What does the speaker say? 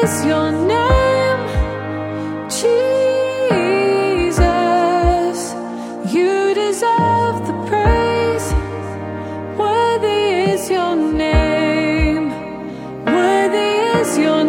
is your name, Jesus. You deserve the praise. Worthy is your name. Worthy is your